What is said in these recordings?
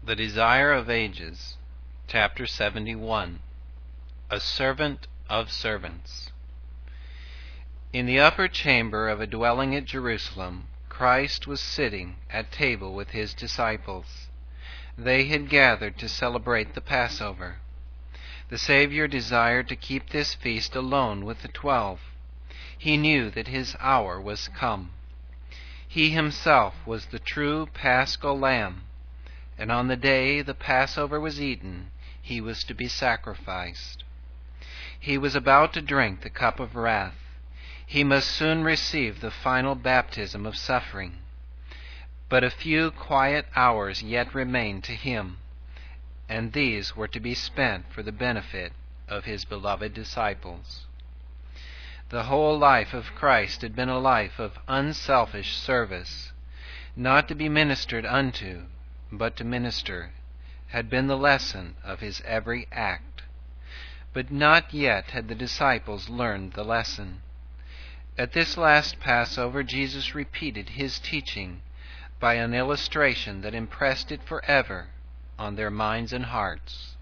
The Desire of Ages, Chapter 71. A Servant of Servants. In the upper chamber of a dwelling at Jerusalem, Christ was sitting at table with his disciples. They had gathered to celebrate the Passover. The Savior desired to keep this feast alone with the 12. He knew that his hour was come. He himself was the true Paschal Lamb, and on the day the Passover was eaten, he was to be sacrificed. He was about to drink the cup of wrath. He must soon receive the final baptism of suffering. But a few quiet hours yet remained to him, and these were to be spent for the benefit of his beloved disciples. The whole life of Christ had been a life of unselfish service. Not to be ministered unto, but to minister, had been the lesson of his every act. But not yet had the disciples learned the lesson. At this last Passover, Jesus repeated his teaching by an illustration that impressed it forever on their minds and hearts.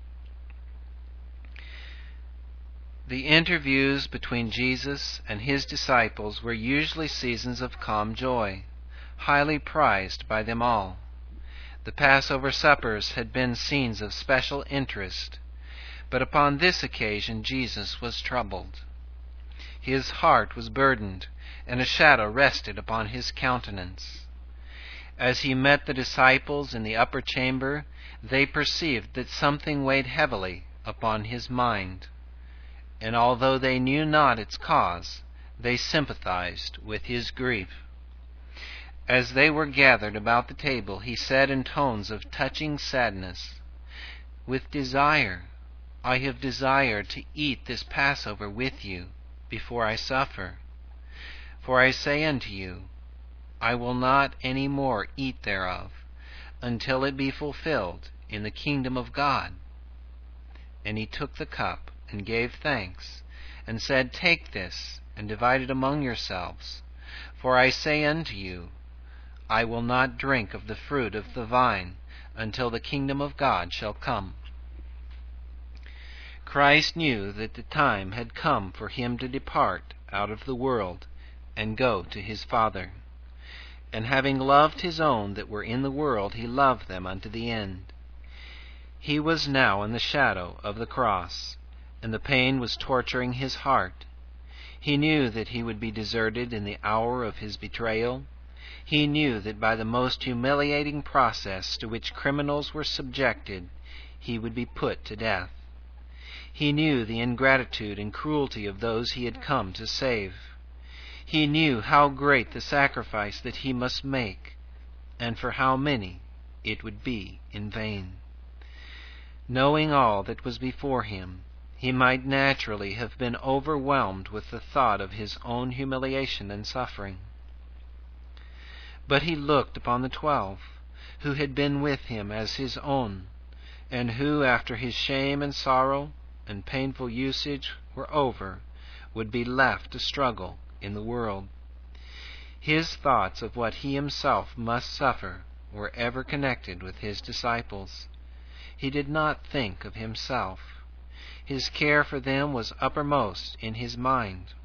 The interviews between Jesus and his disciples were usually seasons of calm joy, highly prized by them all. The Passover suppers had been scenes of special interest, but upon this occasion Jesus was troubled. His heart was burdened, and a shadow rested upon his countenance. As he met the disciples in the upper chamber, they perceived that something weighed heavily upon his mind, and although they knew not its cause, they sympathized with his grief. As they were gathered about the table, he said in tones of touching sadness, "With desire, I have desired to eat this Passover with you before I suffer. For I say unto you, I will not any more eat thereof, until it be fulfilled in the kingdom of God." And he took the cup, and gave thanks, and said, "Take this, and divide it among yourselves. For I say unto you, I will not drink of the fruit of the vine until the kingdom of God shall come." Christ knew that the time had come for him to depart out of the world and go to his Father. And having loved his own that were in the world, he loved them unto the end. He was now in the shadow of the cross, and the pain was torturing his heart. He knew that he would be deserted in the hour of his betrayal. He knew that by the most humiliating process to which criminals were subjected, he would be put to death. He knew the ingratitude and cruelty of those he had come to save. He knew how great the sacrifice that he must make, and for how many it would be in vain. Knowing all that was before him, he might naturally have been overwhelmed with the thought of his own humiliation and suffering. But he looked upon the 12, who had been with him as his own, and who, after his shame and sorrow and painful usage were over, would be left to struggle in the world. His thoughts of what he himself must suffer were ever connected with his disciples. He did not think of himself. His care for them was uppermost in his mind.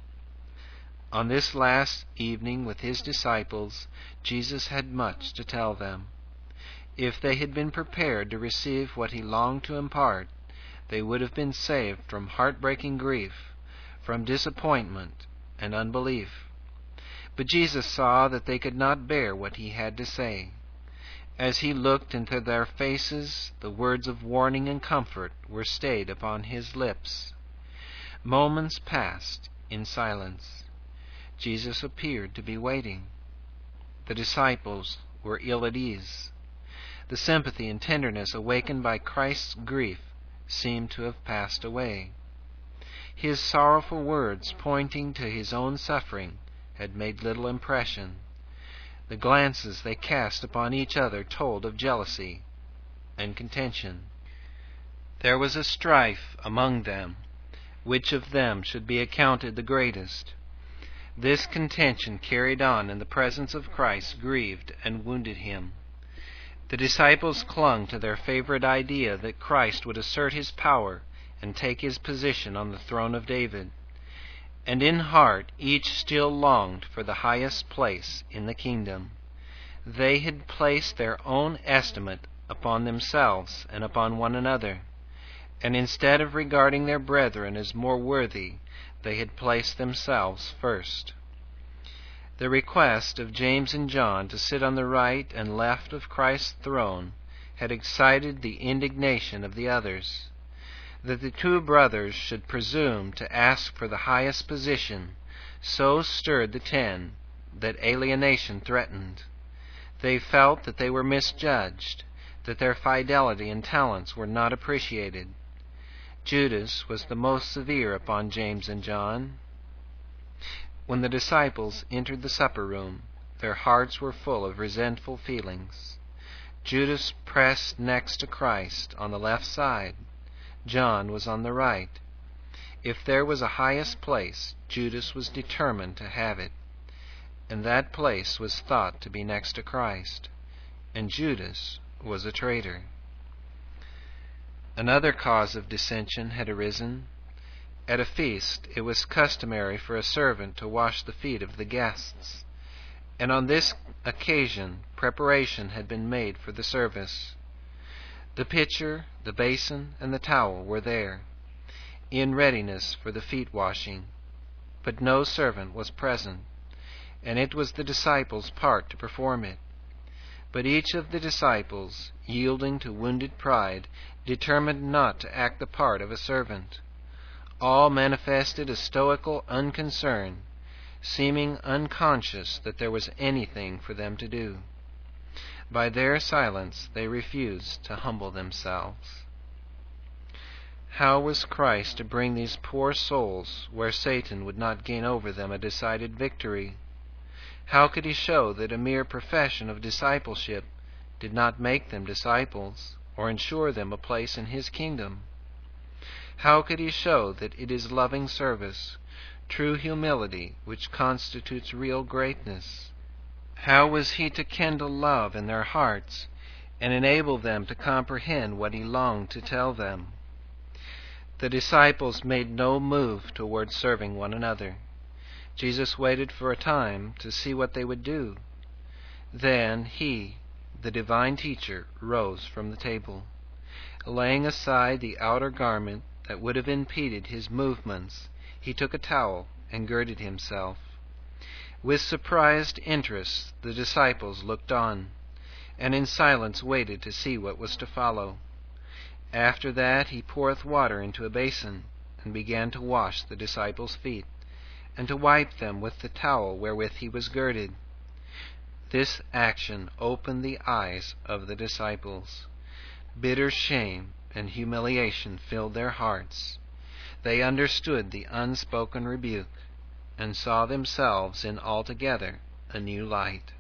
On this last evening with his disciples, Jesus had much to tell them. If they had been prepared to receive what he longed to impart, they would have been saved from heartbreaking grief, from disappointment and unbelief. But Jesus saw that they could not bear what he had to say. As he looked into their faces, the words of warning and comfort were stayed upon his lips. Moments passed in silence. Jesus appeared to be waiting. The disciples were ill at ease. The sympathy and tenderness awakened by Christ's grief seemed to have passed away. His sorrowful words pointing to his own suffering had made little impression. The glances they cast upon each other told of jealousy and contention. There was a strife among them, which of them should be accounted the greatest. This contention carried on in the presence of Christ grieved and wounded him. The disciples clung to their favorite idea that Christ would assert his power and take his position on the throne of David. And in heart each still longed for the highest place in the kingdom. They had placed their own estimate upon themselves and upon one another, and instead of regarding their brethren as more worthy, they had placed themselves first. The request of James and John to sit on the right and left of Christ's throne had excited the indignation of the others. That the two brothers should presume to ask for the highest position so stirred the 10 that alienation threatened. They felt that they were misjudged, that their fidelity and talents were not appreciated. Judas was the most severe upon James and John. When the disciples entered the supper room, their hearts were full of resentful feelings. Judas pressed next to Christ on the left side. John was on the right. If there was a highest place, Judas was determined to have it, and that place was thought to be next to Christ, and Judas was a traitor. Another cause of dissension had arisen. At a feast, it was customary for a servant to wash the feet of the guests, and on this occasion preparation had been made for the service. The pitcher, the basin, and the towel were there, in readiness for the feet washing, but no servant was present, and it was the disciples' part to perform it. But each of the disciples, yielding to wounded pride, determined not to act the part of a servant. All manifested a stoical unconcern, seeming unconscious that there was anything for them to do. By their silence they refused to humble themselves. How was Christ to bring these poor souls where Satan would not gain over them a decided victory? How could he show that a mere profession of discipleship did not make them disciples, or ensure them a place in his kingdom? How could he show that it is loving service, true humility, which constitutes real greatness? How was he to kindle love in their hearts and enable them to comprehend what he longed to tell them? The disciples made no move toward serving one another. Jesus waited for a time to see what they would do. Then he, the divine teacher, rose from the table. Laying aside the outer garment that would have impeded his movements, he took a towel and girded himself. With surprised interest the disciples looked on, and in silence waited to see what was to follow. After that he poureth water into a basin, and began to wash the disciples' feet, and to wipe them with the towel wherewith he was girded. This action opened the eyes of the disciples. Bitter shame and humiliation filled their hearts. They understood the unspoken rebuke, and saw themselves in altogether a new light.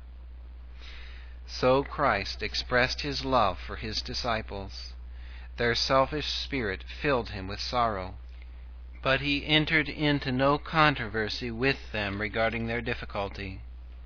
So Christ expressed his love for his disciples. Their selfish spirit filled him with sorrow, but he entered into no controversy with them regarding their difficulty.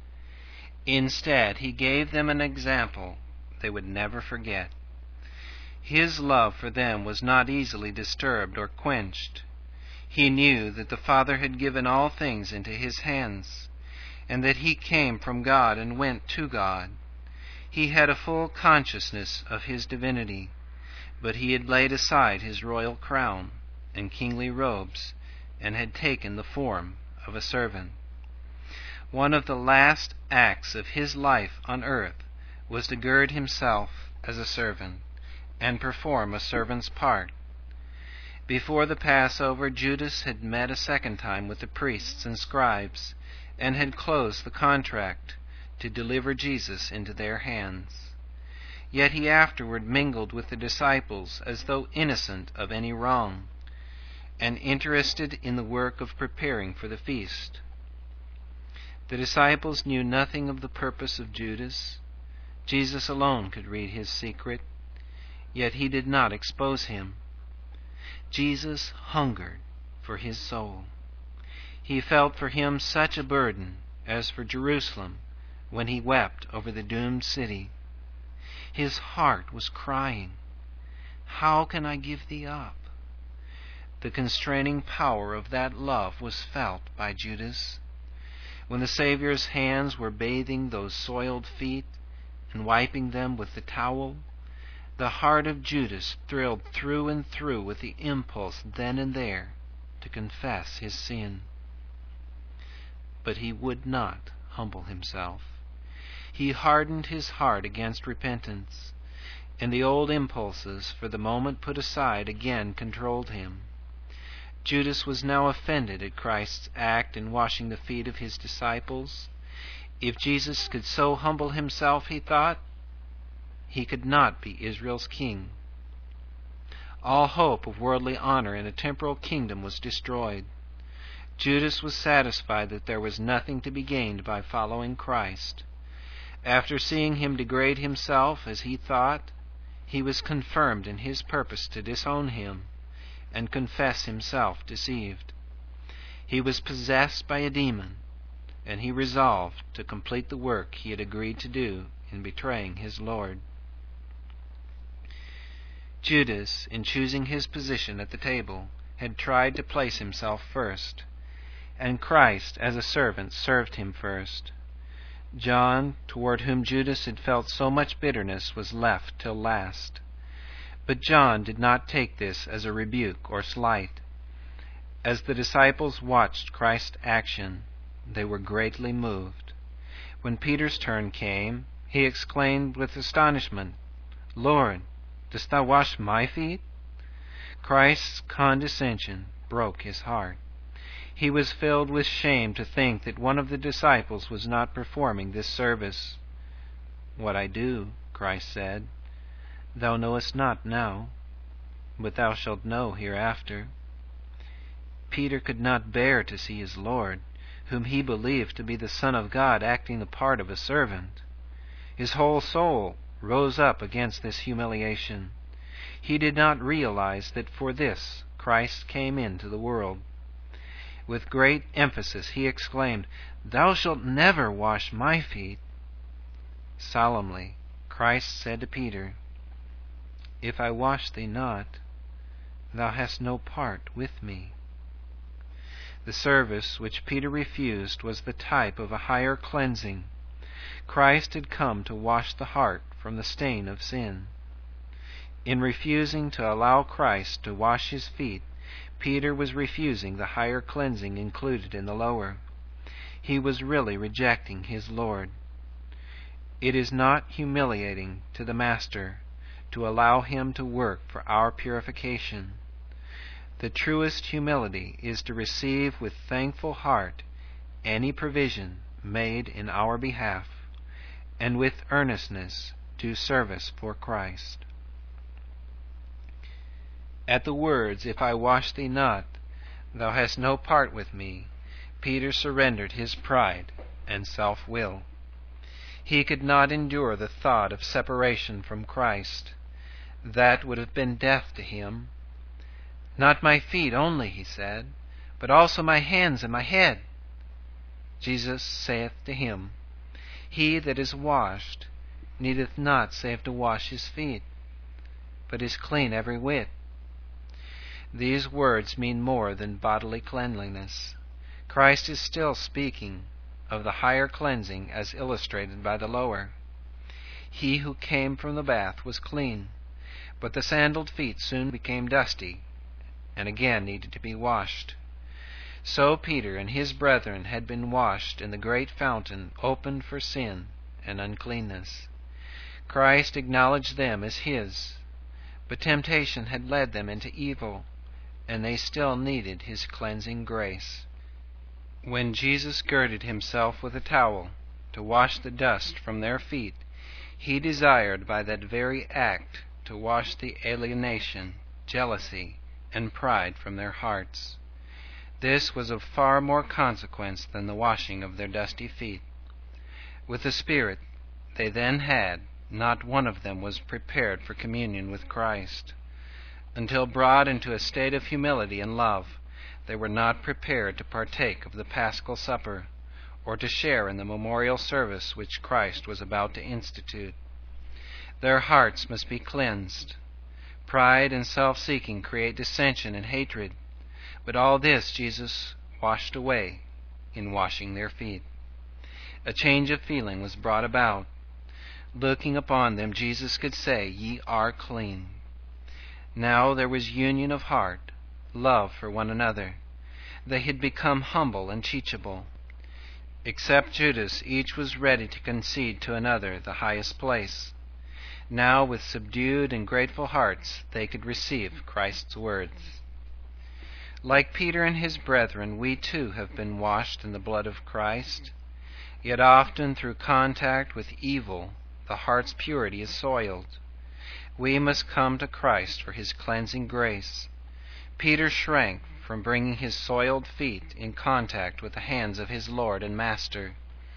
Instead, he gave them an example they would never forget. His love for them was not easily disturbed or quenched. He knew that the Father had given all things into his hands, and that he came from God and went to God. He had a full consciousness of his divinity, but he had laid aside his royal crown and kingly robes and had taken the form of a servant. One of the last acts of his life on earth was to gird himself as a servant and perform a servant's part. Before the Passover, Judas had met a second time with the priests and scribes and had closed the contract to deliver Jesus into their hands. Yet he afterward mingled with the disciples as though innocent of any wrong, and interested in the work of preparing for the feast. The disciples knew nothing of the purpose of Judas. Jesus alone could read his secret, yet he did not expose him. Jesus hungered for his soul. He felt for him such a burden as for Jerusalem when he wept over the doomed city. His heart was crying, "How can I give thee up?" The constraining power of that love was felt by Judas. When the Savior's hands were bathing those soiled feet and wiping them with the towel, the heart of Judas thrilled through and through with the impulse then and there to confess his sin. But he would not humble himself. He hardened his heart against repentance, and the old impulses, for the moment put aside, again controlled him. Judas was now offended at Christ's act in washing the feet of his disciples. If Jesus could so humble himself, he thought, he could not be Israel's king. All hope of worldly honor in a temporal kingdom was destroyed. Judas was satisfied that there was nothing to be gained by following Christ. After seeing him degrade himself, as he thought, he was confirmed in his purpose to disown him and confess himself deceived. He was possessed by a demon, and he resolved to complete the work he had agreed to do in betraying his Lord. Judas, in choosing his position at the table, had tried to place himself first, and Christ, as a servant, served him first. John, toward whom Judas had felt so much bitterness, was left till last. But John did not take this as a rebuke or slight. As the disciples watched Christ's action, they were greatly moved. When Peter's turn came, he exclaimed with astonishment, "Lord, dost thou wash my feet?" Christ's condescension broke his heart. He was filled with shame to think that one of the disciples was not performing this service. "What I do," Christ said, "thou knowest not now, but thou shalt know hereafter." Peter could not bear to see his Lord, whom he believed to be the Son of God, acting the part of a servant. His whole soul rose up against this humiliation. He did not realize that for this Christ came into the world. With great emphasis he exclaimed, "Thou shalt never wash my feet." Solemnly, Christ said to Peter, "If I wash thee not, thou hast no part with me." The service which Peter refused was the type of a higher cleansing. Christ had come to wash the heart from the stain of sin. In refusing to allow Christ to wash his feet, Peter was refusing the higher cleansing included in the lower. He was really rejecting his Lord. It is not humiliating to the Master to allow him to work for our purification. The truest humility is to receive with thankful heart any provision made in our behalf, and with earnestness do service for Christ. At the words, "If I wash thee not, thou hast no part with me," Peter surrendered his pride and self-will. He could not endure the thought of separation from Christ. That would have been death to him. "Not my feet only," he said, "but also my hands and my head." Jesus saith to him, "He that is washed needeth not save to wash his feet, but is clean every whit." These words mean more than bodily cleanliness. Christ is still speaking of the higher cleansing as illustrated by the lower. He who came from the bath was clean, but the sandaled feet soon became dusty and again needed to be washed. So Peter and his brethren had been washed in the great fountain opened for sin and uncleanness. Christ acknowledged them as his, but temptation had led them into evil, and they still needed his cleansing grace. When Jesus girded himself with a towel to wash the dust from their feet, he desired by that very act to wash the alienation, jealousy, and pride from their hearts. This was of far more consequence than the washing of their dusty feet. With the Spirit they then had, not one of them was prepared for communion with Christ. Until brought into a state of humility and love, they were not prepared to partake of the Paschal Supper, or to share in the memorial service which Christ was about to institute. Their hearts must be cleansed. Pride and self-seeking create dissension and hatred, but all this Jesus washed away in washing their feet. A change of feeling was brought about. Looking upon them, Jesus could say, "Ye are clean." Now there was union of heart, love for one another. They had become humble and teachable. Except Judas, each was ready to concede to another the highest place. Now, with subdued and grateful hearts, they could receive Christ's words. Like Peter and his brethren, we too have been washed in the blood of Christ. Yet often through contact with evil, the heart's purity is soiled. We must come to Christ for his cleansing grace. Peter shrank from bringing his soiled feet in contact with the hands of his Lord and Master.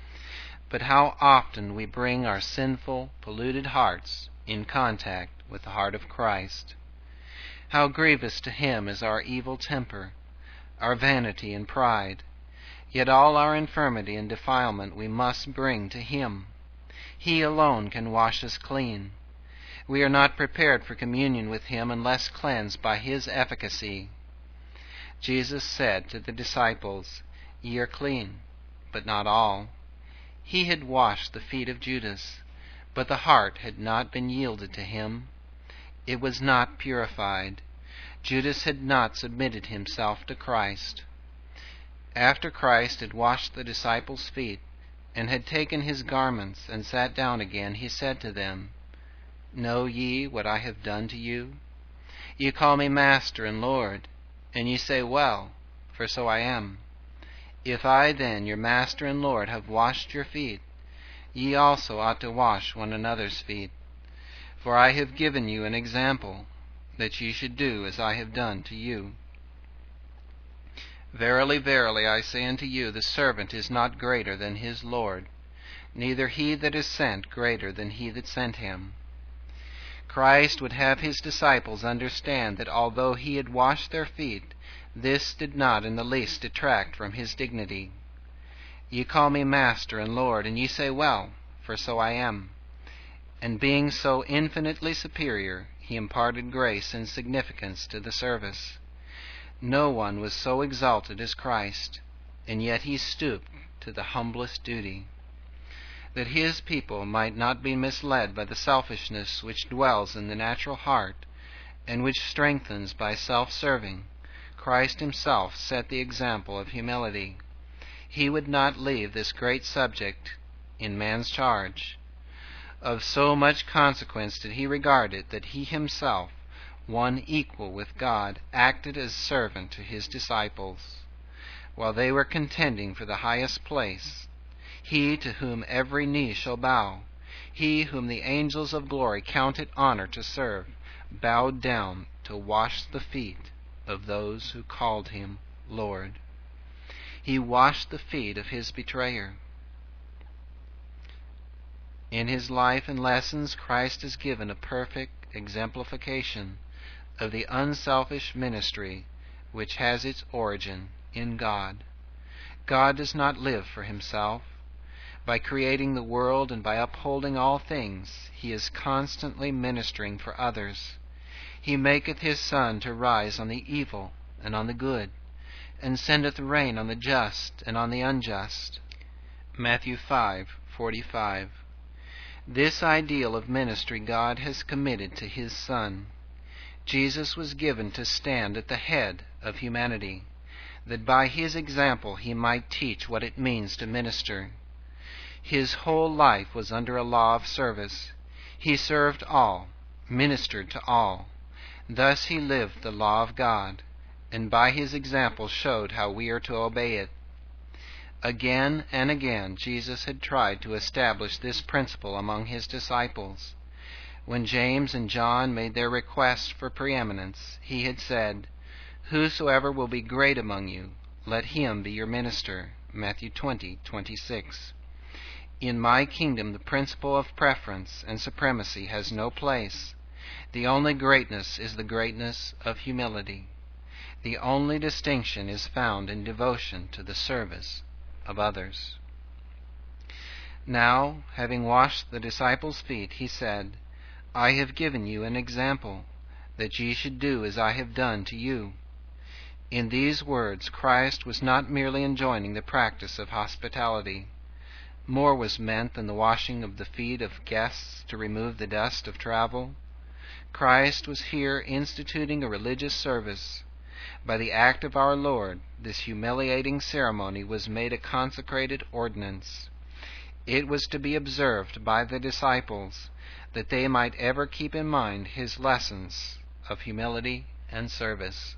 But how often we bring our sinful, polluted hearts in contact with the heart of Christ. How grievous to him is our evil temper, our vanity and pride. Yet all our infirmity and defilement we must bring to him. He alone can wash us clean. We are not prepared for communion with him unless cleansed by his efficacy. Jesus said to the disciples, "Ye are clean, but not all." He had washed the feet of Judas, but the heart had not been yielded to him. It was not purified. Judas had not submitted himself to Christ. After Christ had washed the disciples' feet and had taken his garments and sat down again, he said to them, "Know ye what I have done to you? Ye call me Master and Lord, and ye say, Well, for so I am. If I then, your Master and Lord, have washed your feet, ye also ought to wash one another's feet. For I have given you an example, that ye should do as I have done to you. Verily, verily, I say unto you, the servant is not greater than his Lord, neither he that is sent greater than he that sent him." Christ would have his disciples understand that although he had washed their feet, this did not in the least detract from his dignity. "Ye call me Master and Lord, and ye say, Well, for so I am." And being so infinitely superior, he imparted grace and significance to the service. No one was so exalted as Christ, and yet he stooped to the humblest duty. That his people might not be misled by the selfishness which dwells in the natural heart, and which strengthens by self-serving, Christ himself set the example of humility. He would not leave this great subject in man's charge. Of so much consequence did he regard it that he himself, one equal with God, acted as servant to his disciples. While they were contending for the highest place, he to whom every knee shall bow, he whom the angels of glory count it honor to serve, bowed down to wash the feet of those who called him Lord. He washed the feet of his betrayer. In his life and lessons, Christ has given a perfect exemplification of the unselfish ministry which has its origin in God. God does not live for himself. By creating the world and by upholding all things, he is constantly ministering for others. He maketh his sun to rise on the evil and on the good, and sendeth rain on the just and on the unjust. Matthew 5:45. This ideal of ministry God has committed to his Son. Jesus was given to stand at the head of humanity, that by his example he might teach what it means to minister. His whole life was under a law of service. He served all, ministered to all. Thus he lived the law of God, and by his example showed how we are to obey it. Again and again Jesus had tried to establish this principle among his disciples. When James and John made their request for preeminence, he had said, "Whosoever will be great among you, let him be your minister." Matthew 20:26. In my kingdom the principle of preference and supremacy has no place. The only greatness is the greatness of humility. The only distinction is found in devotion to the service of others. Now, having washed the disciples' feet, he said, I have given you an example, that ye should do as I have done to you. In these words Christ was not merely enjoining the practice of hospitality. More was meant than the washing of the feet of guests to remove the dust of travel. Christ was here instituting a religious service. By the act of our Lord, this humiliating ceremony was made a consecrated ordinance. It was to be observed by the disciples, that they might ever keep in mind his lessons of humility and service.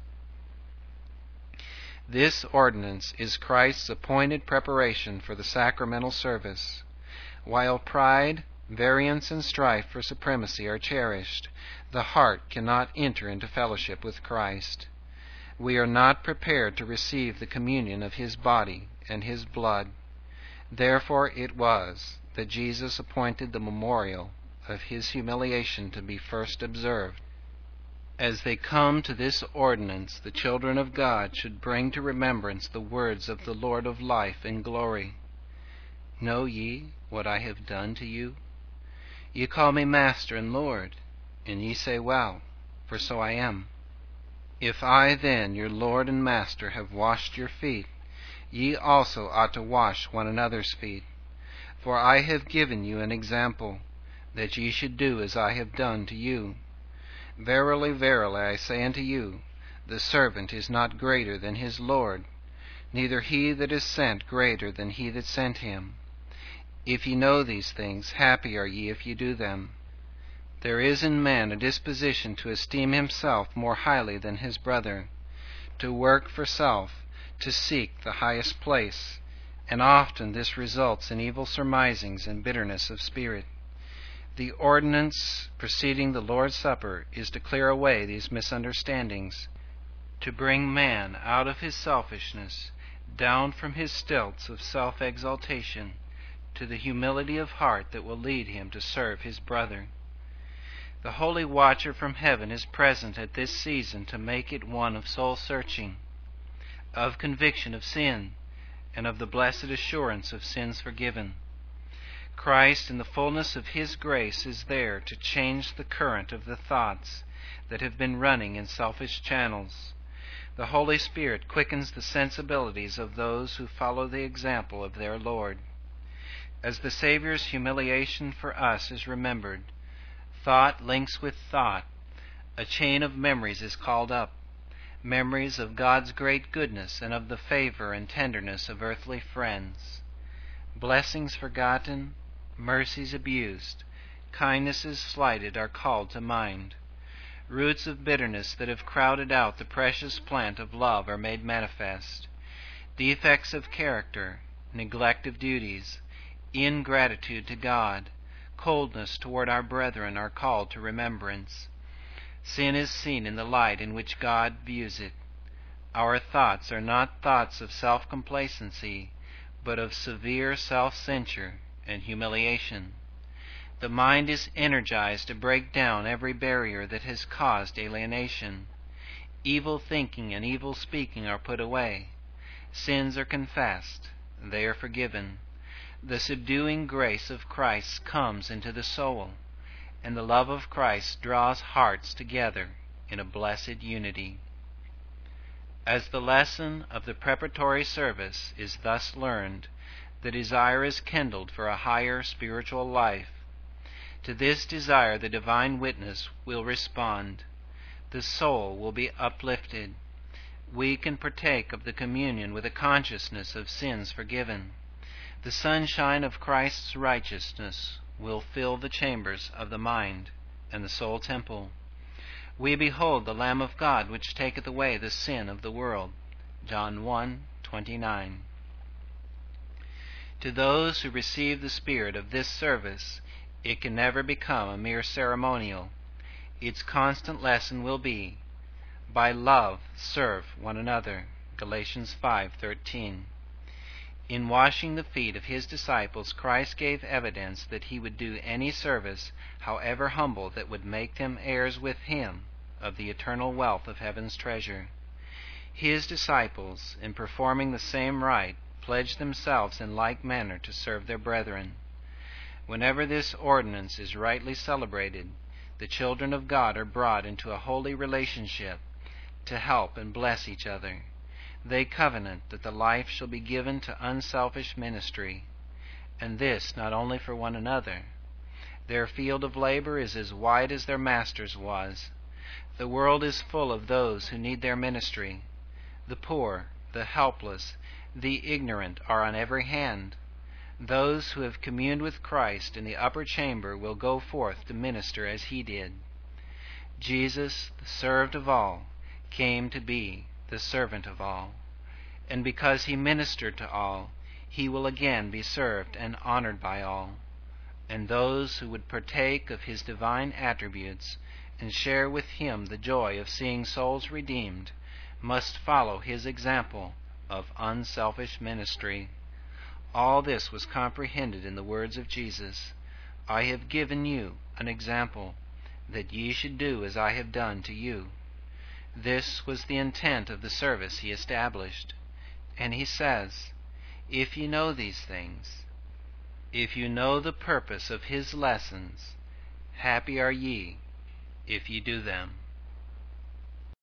This ordinance is Christ's appointed preparation for the sacramental service. While pride, variance, and strife for supremacy are cherished, the heart cannot enter into fellowship with Christ. We are not prepared to receive the communion of his body and his blood. Therefore it was that Jesus appointed the memorial of his humiliation to be first observed. As they come to this ordinance, the children of God should bring to remembrance the words of the Lord of life and glory. Know ye what I have done to you? Ye call me Master and Lord, and ye say, Well, for so I am. If I then, your Lord and Master, have washed your feet, ye also ought to wash one another's feet. For I have given you an example, that ye should do as I have done to you. Verily, verily, I say unto you, the servant is not greater than his Lord, neither he that is sent greater than he that sent him. If ye know these things, happy are ye if ye do them. There is in man a disposition to esteem himself more highly than his brother, to work for self, to seek the highest place, and often this results in evil surmisings and bitterness of spirit. The ordinance preceding the Lord's Supper is to clear away these misunderstandings, to bring man out of his selfishness, down from his stilts of self-exaltation, to the humility of heart that will lead him to serve his brother. The Holy Watcher from heaven is present at this season to make it one of soul-searching, of conviction of sin, and of the blessed assurance of sins forgiven. Christ, in the fullness of his grace, is there to change the current of the thoughts that have been running in selfish channels. The Holy Spirit quickens the sensibilities of those who follow the example of their Lord. As the Savior's humiliation for us is remembered, thought links with thought. A chain of memories is called up, memories of God's great goodness and of the favor and tenderness of earthly friends. Blessings forgotten, mercies abused, kindnesses slighted are called to mind. Roots of bitterness that have crowded out the precious plant of love are made manifest. Defects of character, neglect of duties, ingratitude to God, coldness toward our brethren are called to remembrance. Sin is seen in the light in which God views it. Our thoughts are not thoughts of self-complacency, but of severe self-censure and humiliation. The mind is energized to break down every barrier that has caused alienation. Evil thinking and evil speaking are put away. Sins are confessed. They are forgiven. The subduing grace of Christ comes into the soul, and the love of Christ draws hearts together in a blessed unity. As the lesson of the preparatory service is thus learned, the desire is kindled for a higher spiritual life. To this desire the divine witness will respond. The soul will be uplifted. We can partake of the communion with a consciousness of sins forgiven. The sunshine of Christ's righteousness will fill the chambers of the mind and the soul temple. We behold the Lamb of God which taketh away the sin of the world. John 1:29. To those who receive the spirit of this service, it can never become a mere ceremonial. Its constant lesson will be, by love serve one another. Galatians 5:13. In washing the feet of his disciples, Christ gave evidence that he would do any service, however humble, that would make them heirs with him of the eternal wealth of heaven's treasure. His disciples, in performing the same rite, pledged themselves in like manner to serve their brethren. Whenever this ordinance is rightly celebrated, the children of God are brought into a holy relationship to help and bless each other. They covenant that the life shall be given to unselfish ministry, and this not only for one another. Their field of labor is as wide as their master's was. The world is full of those who need their ministry. The poor, the helpless, the ignorant are on every hand. Those who have communed with Christ in the upper chamber will go forth to minister as he did. Jesus, the served of all, came to be the servant of all. And because he ministered to all, he will again be served and honored by all. And those who would partake of his divine attributes and share with him the joy of seeing souls redeemed must follow his example of unselfish ministry. All this was comprehended in the words of Jesus, "I have given you an example, that ye should do as I have done to you." This was the intent of the service he established. And he says, "If ye know these things, if you know the purpose of his lessons, happy are ye if ye do them."